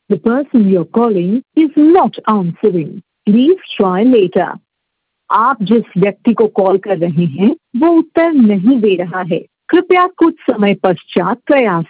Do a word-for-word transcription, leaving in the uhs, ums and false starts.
The person you're calling is not answering. Please try later. आप जिस व्यक्ति को कॉल कर रहे हैं वो उत्तर नहीं दे रहा है। कृपया कुछ समय पश्चात प्रयास